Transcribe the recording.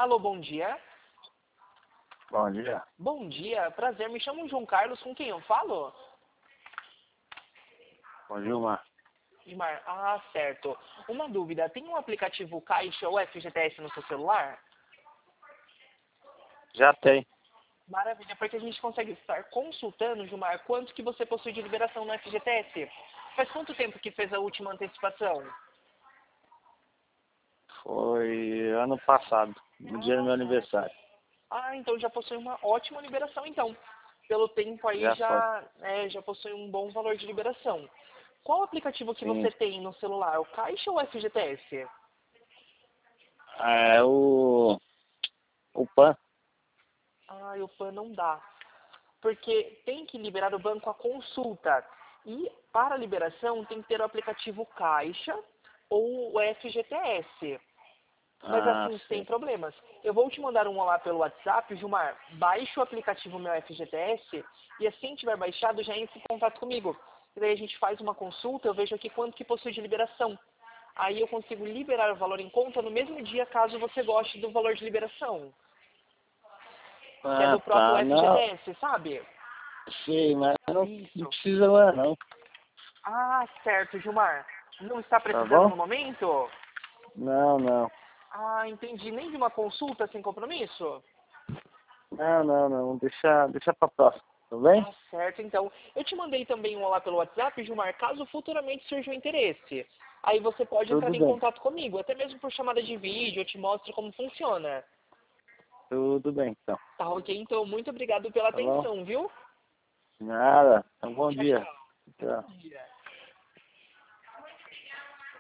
Alô, bom dia. Bom dia. Bom dia, prazer. Me chamo João Carlos, com quem eu falo? Bom Gilmar. Gilmar, certo. Uma dúvida, tem um aplicativo Caixa ou FGTS no seu celular? Já tem. Maravilha, porque a gente consegue estar consultando, Gilmar, quanto que você possui de liberação no FGTS. Faz quanto tempo que fez a última antecipação? Foi ano passado, no dia do meu aniversário. Então já possui uma ótima liberação, então. Pelo tempo aí Já foi. já possui um bom valor de liberação. Qual aplicativo que Sim. você tem no celular, o Caixa ou o FGTS? É o PAN. O PAN não dá. Porque tem que liberar o banco a consulta. E para a liberação tem que ter o aplicativo Caixa ou o FGTS. Mas assim, sem Sei. problemas. Eu vou te mandar um olá pelo WhatsApp, Gilmar. Baixe o aplicativo Meu FGTS e assim que tiver baixado, já entre em contato comigo. E daí a gente faz uma consulta, eu vejo aqui quanto que possui de liberação. Aí eu consigo liberar o valor em conta no mesmo dia, caso você goste do valor de liberação. Que é do próprio Tá. Não, FGTS, sabe? sei, mas não Isso. precisa lá não. Certo, Gilmar. Não está Tá precisando bom? no momento? Não. Entendi. Nem de uma consulta sem compromisso? Não. Deixa pra próxima. Tudo bem? Certo, então. Eu te mandei também um olá pelo WhatsApp, Gilmar, caso futuramente surja um interesse. Aí você pode entrar Tudo em bem. contato comigo, até mesmo por chamada de vídeo, eu te mostro como funciona. Tudo bem, então. Tá ok? Então, muito obrigado pela Tá bom? atenção, viu? Nada. Então, bom Tchau, dia. tchau. Tchau. Bom dia.